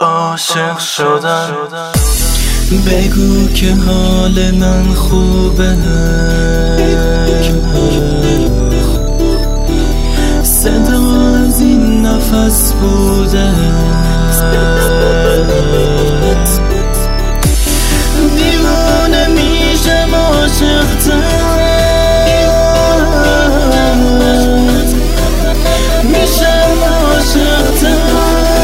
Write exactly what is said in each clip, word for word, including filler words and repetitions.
عاشق شدم. بگو که حال من خوبه، صدا از این نفس بوده، دیوانه میشم عاشق‌تر، میشم عاشق‌تر.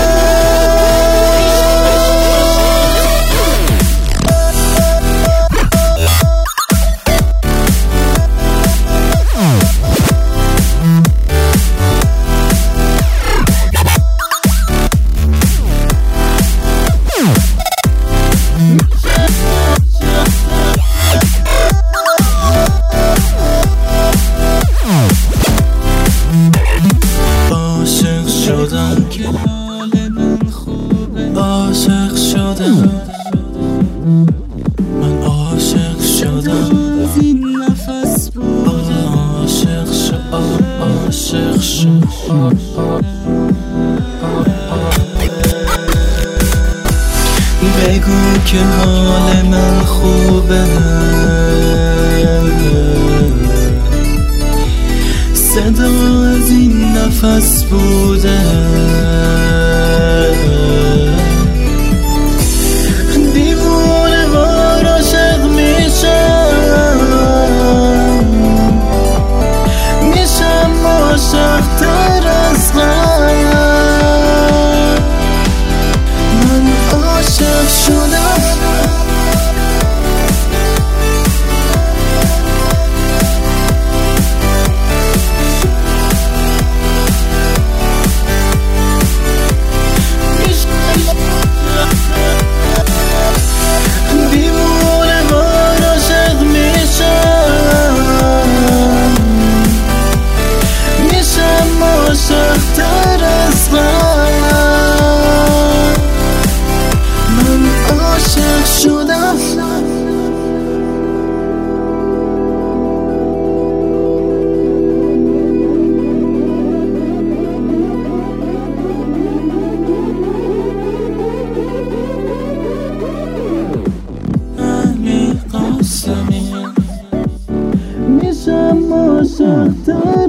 عاشق شدم، من عاشق شدم، این نفس بود. عاشق شدم، عاشق شدم. بگو که حال من خوبه، صدا از این نفس بوده، دیوانه وار عاشق میشم، میشم عاشق‌تر از قبل. من عاشق شدم. عاشق‌تر از من، من عاشق شدم. علی قاسمی، میشم عاشق‌تر